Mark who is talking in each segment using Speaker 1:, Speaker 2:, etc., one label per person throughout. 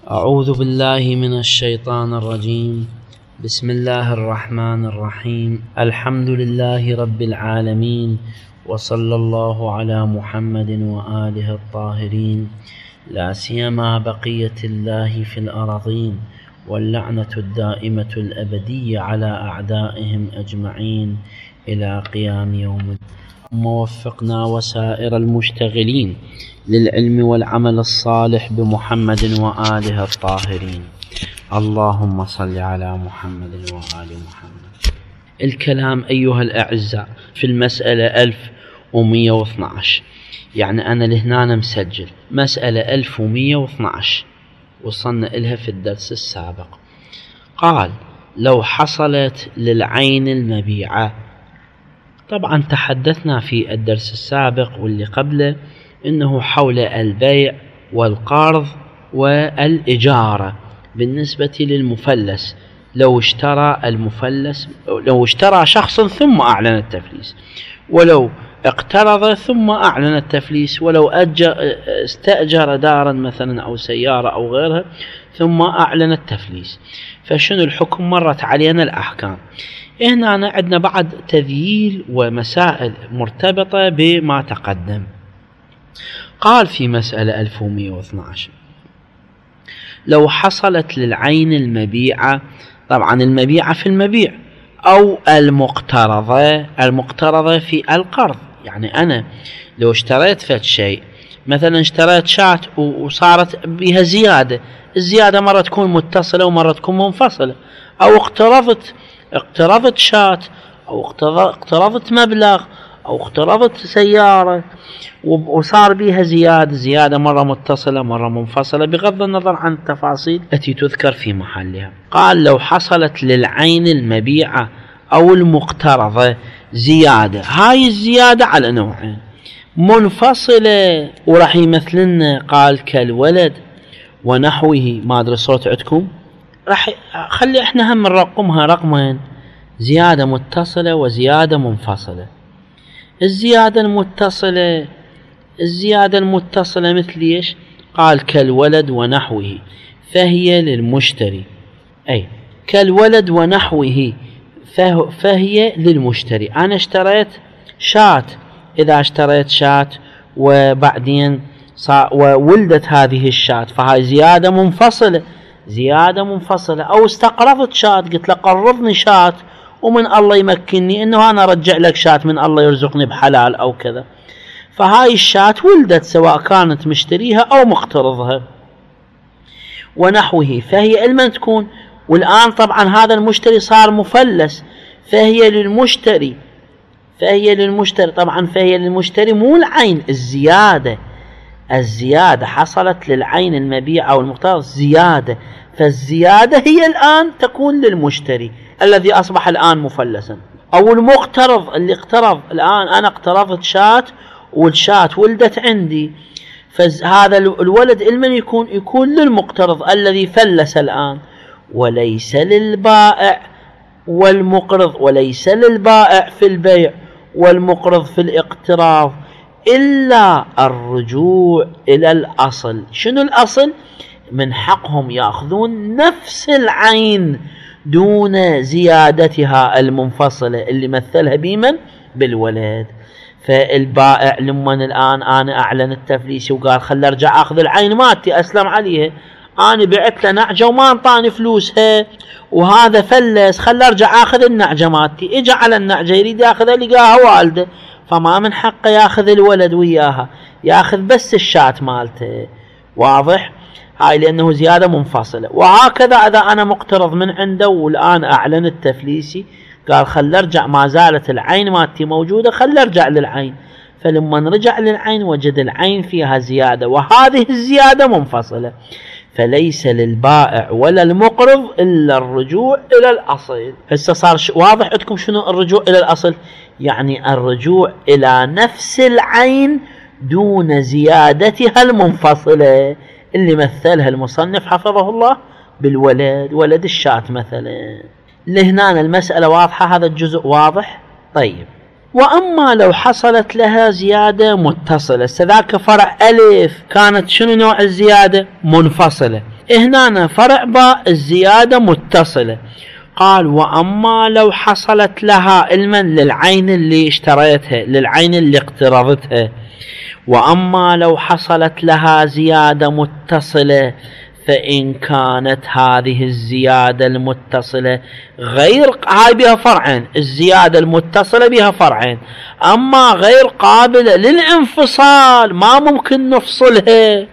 Speaker 1: أعوذ بالله من الشيطان الرجيم. بسم الله الرحمن الرحيم. الحمد لله رب العالمين، وصلى الله على محمد وآله الطاهرين، لا سيما بقية الله في الأراضين، واللعنة الدائمة الأبدية على أعدائهم أجمعين إلى قيام يوم الدين. ووفقنا وسائر المشتغلين للعلم والعمل الصالح بمحمد وآله الطاهرين. اللهم صل على محمد وآل محمد. الكلام أيها الأعزاء في المسألة 1112، يعني أنا لهنا مسجل مسألة 1112 وصلنا إلها في الدرس السابق. قال: لو حصلت للعين المبيعة. طبعا تحدثنا في الدرس السابق واللي قبله إنه حول البيع والقرض والإجارة بالنسبة للمفلس. لو اشترى شخص ثم أعلن التفليس، ولو اقترض ثم أعلن التفليس، ولو استأجر دارا مثلا أو سيارة أو غيرها ثم أعلن التفليس، فشنو الحكم؟ مرت علينا الأحكام. هنا عندنا بعض تذييل ومسائل مرتبطة بما تقدم. قال في مسألة 1112: لو حصلت للعين المبيعة، طبعا المبيعة في المبيع، أو المقترضة في القرض. يعني أنا لو اشتريت فد شيء، مثلا اشتريت شاة وصارت بها زيادة، الزيادة مرة تكون متصلة ومرة تكون منفصلة، أو اقترضت شاة، أو اقترضت مبلغ، أو اقترضت سيارة وصار بها زيادة مرة متصلة مرة منفصلة، بغض النظر عن التفاصيل التي تذكر في محلها. قال: لو حصلت للعين المبيعة أو المقترضة زيادة، هاي الزيادة على نوعين: منفصلة وراح يمثلنا، قال كالولد ونحوه. ما أدري الصوت عندكم، راح خلي احنا هم نرقمها رقمين: زيادة متصلة وزيادة منفصلة. الزيادة المتصلة مثل ايش؟ قال كالولد ونحوه، فهي للمشتري. أي كالولد ونحوه فهي للمشتري. أنا اشتريت شاة، إذا اشتريت شاة وبعدين وولدت هذه الشاة، فهاي زيادة منفصلة. أو استقرضت شاة، قلت له قرضني شاة ومن الله يمكنني إنه أنا أرجع لك شاة، من الله يرزقني بحلال أو كذا، فهاي الشاة ولدت سواء كانت مشتريها أو مقترضها. ونحوه فهي لمن تكون؟ والآن طبعا هذا المشتري صار مفلس، فهي للمشتري. طبعا فهي للمشتري مو العين. الزيادة حصلت للعين المبيع أو المقترض زيادة، فالزيادة هي الآن تكون للمشتري الذي أصبح الآن مفلسا. أو المقترض اللي اقترض، الآن أنا اقترضت شاة والشاة ولدت عندي، فهذا الولد لمن يكون للمقترض الذي فلس الآن، وليس للبائع والمقرض، وليس للبائع في البيع والمقرض في الاقتراض إلا الرجوع إلى الأصل. شنو الأصل؟ من حقهم يأخذون نفس العين دون زيادتها المنفصلة اللي مثلها بمن؟ بالولد. فالبائع لمن الآن أنا أعلن التفليس وقال خل أرجع أخذ العين مالتي أسلم عليها، أنا بعت له نعجة وما انطاني فلوسها وهذا فلس، خل أرجع أخذ النعجة مالتي. إجا على النعجة يريد يأخذها، لقاها والده، فما من حقه يأخذ الولد وياها، يأخذ بس الشاة مالته. واضح؟ هاي لأنه زيادة منفصلة. وهكذا إذا أنا مقترض من عنده والآن أعلن التفليسي، قال خل أرجع، ما زالت العين مالتي موجودة، خل أرجع للعين. فلما رجع للعين وجد العين فيها زيادة، وهذه الزيادة منفصلة، فليس للبائع ولا المقرض إلا الرجوع إلى الأصل. هسه صار واضح عندكم شنو الرجوع إلى الأصل؟ يعني الرجوع إلى نفس العين دون زيادتها المنفصلة اللي مثلها المصنف حفظه الله بالولد، ولد الشاة مثلا. لهنا المسألة واضحة، هذا الجزء واضح. طيب، وأما لو حصلت لها زيادة متصلة، ذاك فرع ألف كانت شنو نوع الزيادة؟ منفصلة. هنا فرع باء الزيادة متصلة. قال وأما لو حصلت لها علما للعين اللي اشتريتها، للعين اللي اقترضتها، وأما لو حصلت لها زيادة متصلة، فإن كانت هذه الزيادة المتصلة غير، هاي بها فرعين، الزيادة المتصلة بها فرعين، أما غير قابلة للانفصال، ما ممكن نفصلها،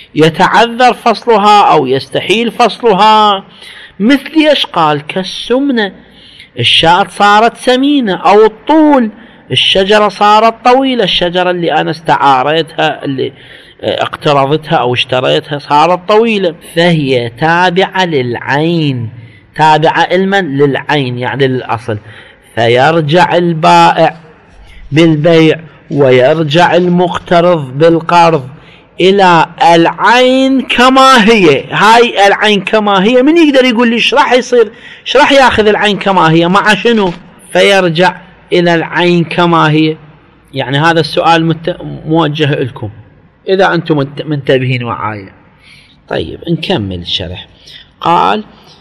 Speaker 1: يتعذر فصلها أو يستحيل فصلها. مثل ايش؟ قال كالسمنة، الشاة صارت سمينة، أو الطول، الشجرة صارت طويلة، الشجرة اللي أنا استعارتها اللي اقترضتها أو اشتريتها صارت طويلة، فهي تابعة للعين، تابعة علما للعين يعني للأصل، فيرجع البائع بالبيع ويرجع المقترض بالقرض إلى العين كما هي. هاي العين كما هي، من يقدر يقول لي ايش راح يصير، ايش راح ياخذ العين كما هي مع شنو؟ فيرجع إلى العين كما هي. يعني هذا السؤال موجه لكم إذا أنتم منتبهين معايا. طيب نكمل الشرح. قال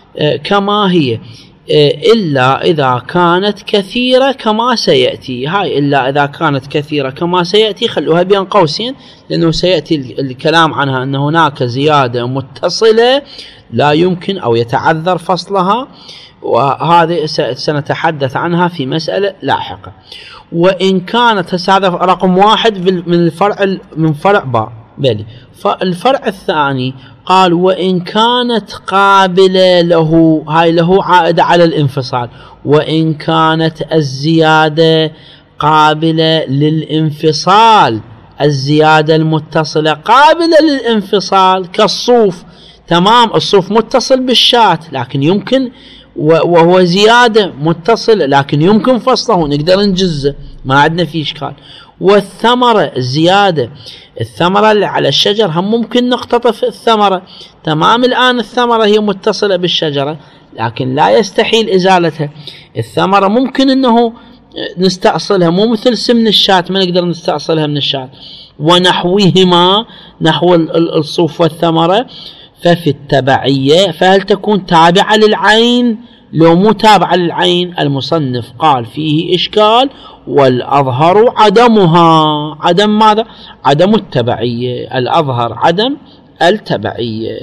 Speaker 1: كما هي إلا إذا كانت كثيرة كما سيأتي. هاي إلا إذا كانت كثيرة كما سيأتي خلوها بين قوسين، لأنه سيأتي الكلام عنها أن هناك زيادة متصلة لا يمكن أو يتعذر فصلها، وهذه سنتحدث عنها في مسألة لاحقة. وإن كانت، هذا رقم واحد من فرع باء. بلي فالفرع الثاني قال وإن كانت قابلة له، هاي له عائدة على الانفصال، وإن كانت الزيادة قابلة للانفصال، الزيادة المتصلة قابلة للانفصال كالصوف، تمام، الصوف متصل بالشاة لكن يمكن، وهو زيادة متصل لكن يمكن فصله، نقدر نجزه، ما عندنا فيه إشكال. والثمرة الزيادة، الثمرة اللي على الشجر هم ممكن نقتطف الثمرة، تمام، الآن الثمرة هي متصلة بالشجرة لكن لا يستحيل إزالتها، الثمرة ممكن أنه نستأصلها، مو مثل سمن الشاة ما نقدر نستأصلها من الشاة. ونحوهما، نحو الصوف والثمرة، ففي التبعية، فهل تكون تابعة للعين لو مو تابعة للعين؟ المصنف قال فيه إشكال، والأظهر عدمها. عدم ماذا؟ عدم التبعية، الأظهر عدم التبعية.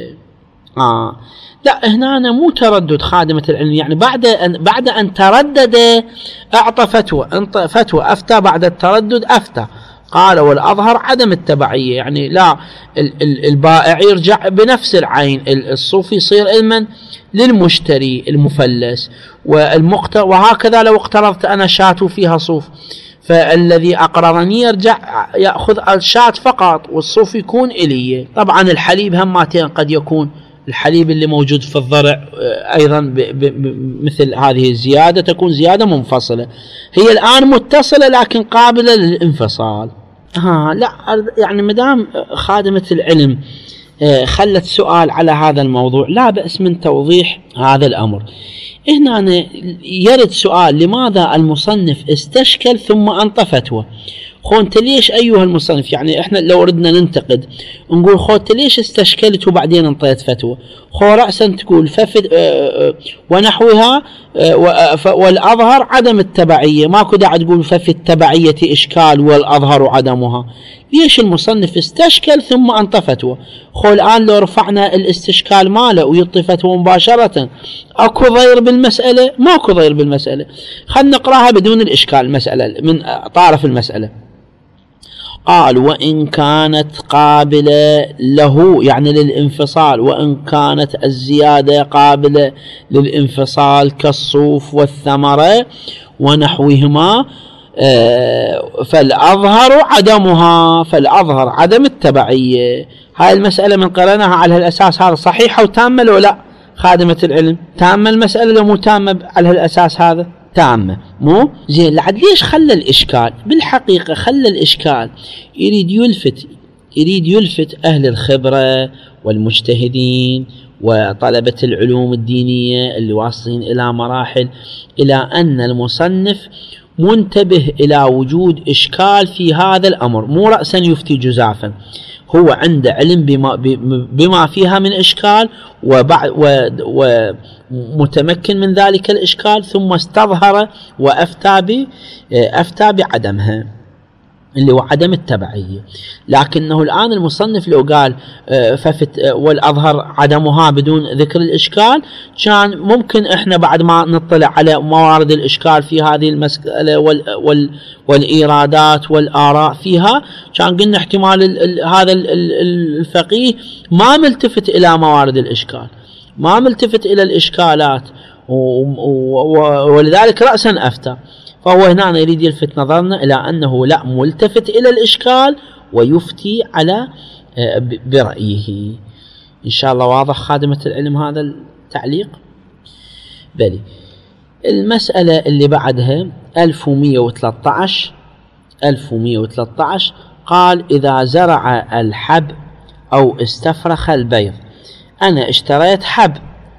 Speaker 1: لا هنا مو تردد خادمة العلم، يعني بعد أن تردد أعطى فتوى أفتى، بعد التردد أفتى، قال والأظهر عدم التبعية، يعني لا، البائع يرجع بنفس العين، الصوف يصير علما للمشتري المفلس، وهكذا لو اقترضت أنا شاة فيها صوف، فالذي أقرضني يرجع يأخذ الشاة فقط والصوف يكون إلي. طبعا الحليب هماتين قد يكون الحليب اللي موجود في الضرع أيضا مثل هذه الزيادة تكون زيادة منفصلة، هي الآن متصلة لكن قابلة للانفصال. لا يعني مدام خادمة العلم خلت سؤال على هذا الموضوع لا بأس من توضيح هذا الأمر. هنا يرد سؤال لماذا المصنف استشكل ثم أنطى فتوى؟ انت ليش أيها المصنف، يعني احنا لو ردنا ننتقد نقول انت ليش استشكلت وبعدين انطيت فتوى؟ رأسا تقول ونحوها والأظهر عدم التبعية، ماكو داعي تقول ففي التبعية إشكال والأظهر عدمها. ليش المصنف استشكل ثم أنطى فتوى؟ الآن لو رفعنا الاستشكال ماله ويعطي فتوى مباشرة اكو ضير بالمسألة؟ ماكو ضير بالمسألة. خلنا نقراها بدون الإشكال المسألة من طرف المسألة. قال وإن كانت قابلة له يعني للانفصال، وإن كانت الزيادة قابلة للانفصال كالصوف والثمرة ونحوهما، فالأظهر عدمها، فالأظهر عدم التبعية. هاي المسألة من قرناها على الأساس هذا صحيحة وتامة لو لا؟ خادمة العلم تامة المسألة لو مو تامة على الأساس هذا؟ تامة مو زين. لعد ليش خلى الإشكال؟ بالحقيقة خلى الإشكال يريد يلفت أهل الخبرة والمجتهدين وطلبة العلوم الدينية اللي واصلين إلى مراحل إلى أن المصنف منتبه إلى وجود إشكال في هذا الأمر، مو رأسا يفتي جزافا. هو عنده علم بما فيها من إشكال ومتمكن من ذلك الإشكال، ثم استظهر وأفتى بعدمها اللي هو عدم التبعية. لكنه الآن المصنف لو قال والأظهر عدمها بدون ذكر الإشكال، كان ممكن إحنا بعد ما نطلع على موارد الإشكال في هذه المسألة والإيرادات والآراء فيها، كان قلنا احتمال هذا الفقيه ما ملتفت إلى موارد الإشكال، ما ملتفت إلى الإشكالات، ولذلك رأسا أفتى. فهو هنا يريد يلفت نظرنا إلى أنه لا، ملتفت إلى الإشكال ويفتي على برأيه. إن شاء الله واضح خادمة العلم هذا التعليق؟ بلي. المسألة اللي بعدها 1113 قال: إذا زرع الحب أو استفرخ البيض. أنا اشتريت حب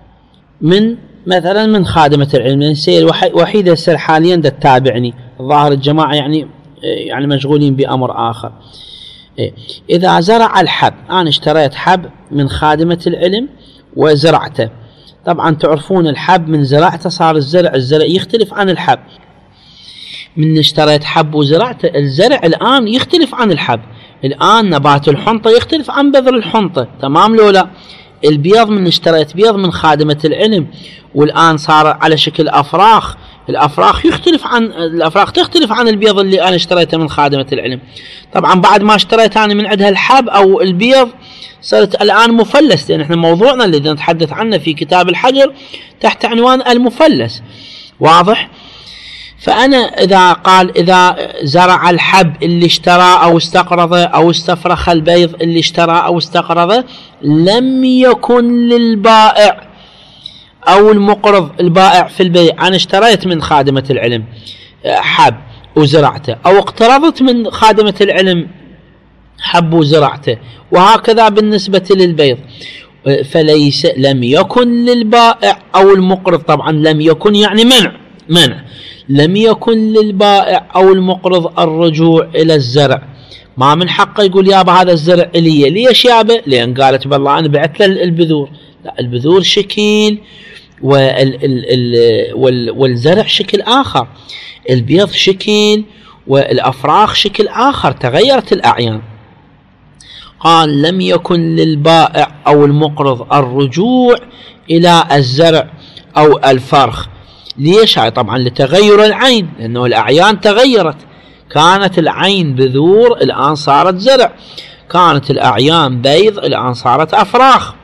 Speaker 1: مثلا من خادمة العلم، السيد وحيدة السر حاليا تتابعني، الظاهر الجماعة يعني مشغولين بأمر آخر. إذا زرع الحب، أنا اشتريت حب من خادمة العلم وزرعته. طبعا تعرفون الحب من زرعته صار الزرع يختلف عن الحب. من اشتريت حب وزرعته، الزرع الآن يختلف عن الحب. الآن نبات الحنطة يختلف عن بذر الحنطة، تمام لو لا؟ البيض من اشتريت بيض من خادمة العلم والآن صار على شكل أفراخ، الأفراخ تختلف عن البيض اللي أنا اشتريته من خادمة العلم. طبعا بعد ما اشتريت أنا من عندها الحب أو البيض صارت الآن مفلس، لأن احنا موضوعنا اللي نتحدث عنه في كتاب الحجر تحت عنوان المفلس، واضح؟ فأنا إذا زرع الحب اللي اشترى أو استقرضه، أو استفرخ البيض اللي اشترى أو استقرضه، لم يكن للبائع أو المقرض، البائع في البيع، أنا اشتريت من خادمة العلم حب وزرعته، أو اقترضت من خادمة العلم حب وزرعته، وهكذا بالنسبة للبيض. لم يكن للبائع أو المقرض، طبعا لم يكن يعني منع، لم يكن للبائع أو المقرض الرجوع إلى الزرع. ما من حقه يقول يابا هذا الزرع إلي، ليش يابا؟ لأن قالت بالله أنا بعت له البذور. لا، البذور شكل والزرع شكل آخر، البيض شكل والأفراخ شكل آخر، تغيرت الأعيان. قال: لم يكن للبائع أو المقرض الرجوع إلى الزرع أو الفرخ. ليش؟ طبعا لتغير العين، لأنه الأعيان تغيرت، كانت العين بذور الآن صارت زرع، كانت الأعيان بيض الآن صارت أفراخ.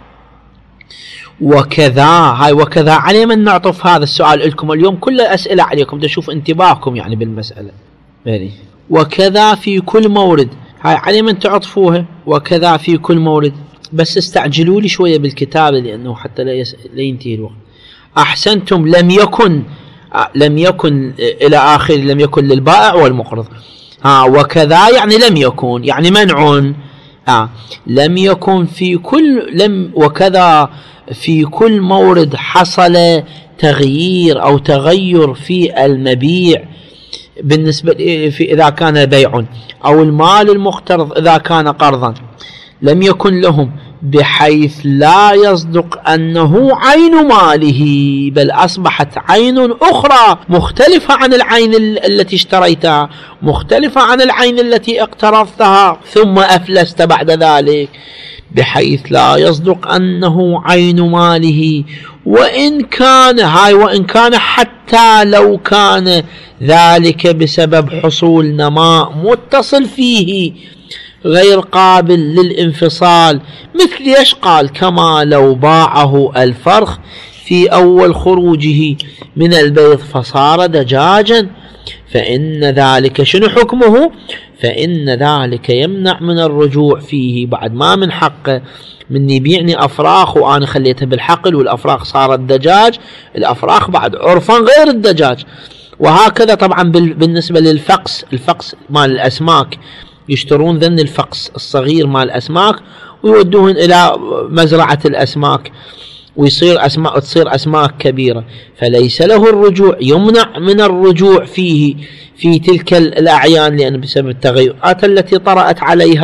Speaker 1: وكذا علي من نعطف هذا السؤال لكم اليوم، كل الأسئلة عليكم تشوف انتباهكم يعني بالمسألة. وكذا في كل مورد، علي من تعطفوها، وكذا في كل مورد. بس استعجلوا لي شوية بالكتابة لأنه حتى لا ينتهي الوقت. أحسنتم، لم يكن إلى آخر، لم يكن للبائع والمقرض. وكذا يعني لم يكن، يعني منع. لم يكن في كل وكذا في كل مورد حصل تغيير أو تغير في المبيع بالنسبة إذا كان بيع، أو المال المقترض إذا كان قرضا، لم يكن لهم بحيث لا يصدق أنه عين ماله، بل أصبحت عين أخرى مختلفة عن العين التي اشتريتها، مختلفة عن العين التي اقترضتها ثم أفلست بعد ذلك، بحيث لا يصدق أنه عين ماله. وإن كان حتى لو كان ذلك بسبب حصول نماء متصل فيه غير قابل للانفصال، مثل ايش؟ قال: كما لو باعه الفرخ في أول خروجه من البيض فصار دجاجا، فإن ذلك شنو حكمه؟ فإن ذلك يمنع من الرجوع فيه. بعد ما من حقه من يبيعني أفراخ وأنا خليتها بالحقل والأفراخ صارت دجاج، الأفراخ بعد عرفا غير الدجاج. وهكذا طبعا بالنسبة للفقس، الفقس مال الأسماك، يشترون ذن الفقس الصغير مال الأسماك ويودوهن إلى مزرعة الأسماك تصير أسماك كبيرة، فليس له الرجوع، يمنع من الرجوع فيه في تلك الأعيان، لأن بسبب التغيرات التي طرأت عليها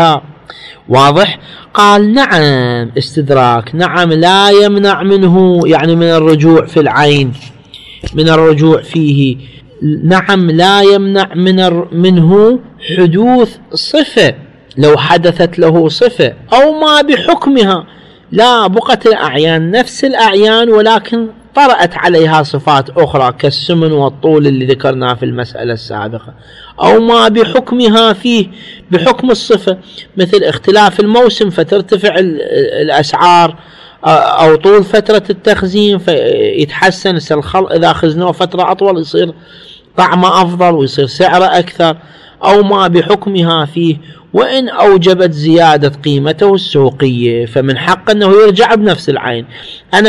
Speaker 1: واضح؟ قال نعم استدراك، نعم لا يمنع منه يعني من الرجوع في العين، من الرجوع فيه، نعم لا يمنع منه حدوث صفة لو حدثت له صفة أو ما بحكمها، لا بقت الأعيان نفس الأعيان ولكن طرأت عليها صفات أخرى كالسمن والطول اللي ذكرناه في المسألة السابقة، أو ما بحكمها فيه بحكم الصفة، مثل اختلاف الموسم فترتفع الأسعار، أو طول فترة التخزين فيتحسن الخل إذا خزنوه فترة أطول يصير طعمه أفضل ويصير سعره أكثر، أو ما بحكمها فيه، وإن أوجبت زيادة قيمته السوقية فمن حق أنه يرجع بنفس العين. أنا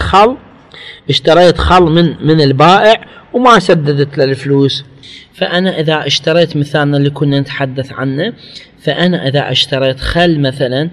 Speaker 1: اشتريت خل من البائع وما سددت له الفلوس، فأنا إذا اشتريت مثالنا اللي كنا نتحدث عنه، فأنا إذا اشتريت خل مثلا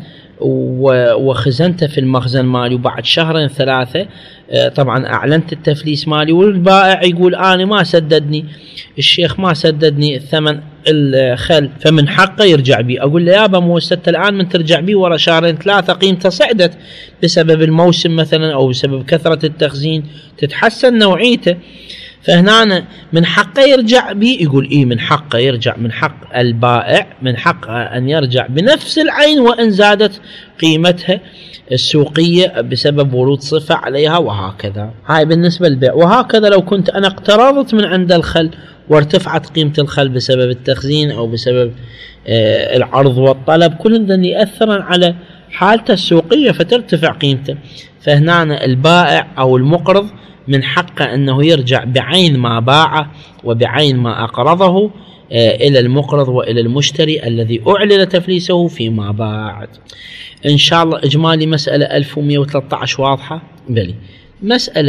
Speaker 1: وخزنته في المخزن مالي وبعد شهرين ثلاثة طبعا أعلنت التفليس مالي والبائع يقول أنا ما سددني، الشيخ ما سددني الثمن الخل، فمن حقه يرجع بي. أقول له يابا موسدت الآن من ترجع بي ورا شهرين ثلاثة قيمته صعدت بسبب الموسم مثلا أو بسبب كثرة التخزين تتحسن نوعيته، فهنا من حقه يرجع بي. يقول إيه من حقه يرجع، من حق البائع من حقه أن يرجع بنفس العين وإن زادت قيمتها السوقية بسبب ورود صفة عليها، وهكذا. هاي بالنسبة للبيع. وهكذا لو كنت أنا اقترضت من عند الخل وارتفعت قيمة الخل بسبب التخزين أو بسبب العرض والطلب، كل ذن يأثر على حالته السوقية فترتفع قيمته، فهنا البائع أو المقرض من حقه أنه يرجع بعين ما باعه وبعين ما أقرضه إلى المقرض وإلى المشتري الذي أعلن تفليسه فيما بعد. إن شاء الله إجمالي مسألة 1113 واضحة؟ بلي. مسألة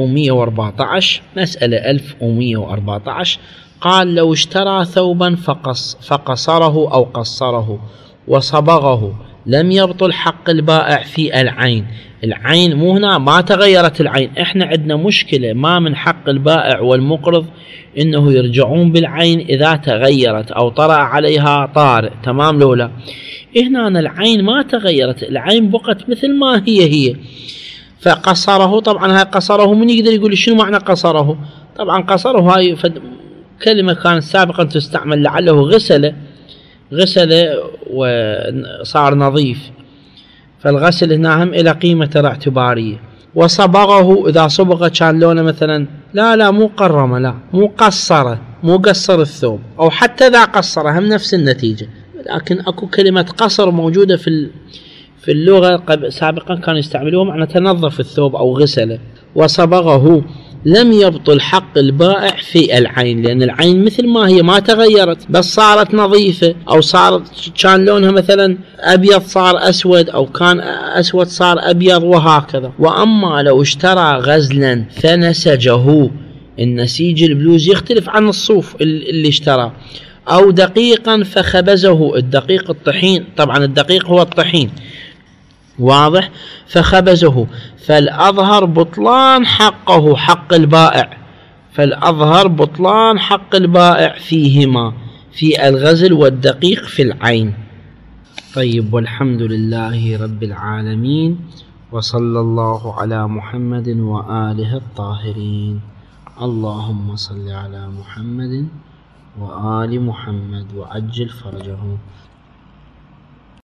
Speaker 1: 1114 قال لو اشترى ثوبا فقصره أو قصره وصبغه لم يبطل حق البائع في العين. العين مو هنا ما تغيرت العين، احنا عندنا مشكلة، ما من حق البائع والمقرض انه يرجعون بالعين اذا تغيرت او طرأ عليها طارئ، تمام لولا؟ هنا العين ما تغيرت، العين بقت مثل ما هي. فقصره، طبعا هاي قصره من يقدر يقول شنو معنى قصره؟ طبعا قصره هاي كلمة كانت سابقا تستعمل لعله غسل وصار نظيف، فالغسل هنا هم إلى قيمة اعتبارية. وصبغه إذا صبغه كان لونه مثلا لا مو قرمه، لا مو قصره، مو قصر الثوب، أو حتى إذا قصره هم نفس النتيجة. لكن أكو كلمة قصر موجودة في اللغة سابقا كانوا يستعملوها معنى تنظف الثوب أو غسله. وصبغه لم يبطل حق البائع في العين، لأن العين مثل ما هي ما تغيرت، بس صارت نظيفة، أو كان لونها مثلا أبيض صار أسود، أو كان أسود صار أبيض، وهكذا. وأما لو اشترى غزلا فنسجه، النسيج البلوز يختلف عن الصوف اللي اشترى، أو دقيقا فخبزه، الدقيق الطحين، طبعا الدقيق هو الطحين، واضح؟ فخبزه، فالأظهر بطلان حقه حق البائع، فالأظهر بطلان حق البائع فيهما، في الغزل والدقيق في العين. طيب، والحمد لله رب العالمين، وصلى الله على محمد وآله الطاهرين. اللهم صل على محمد وآل محمد وعجل فرجهم.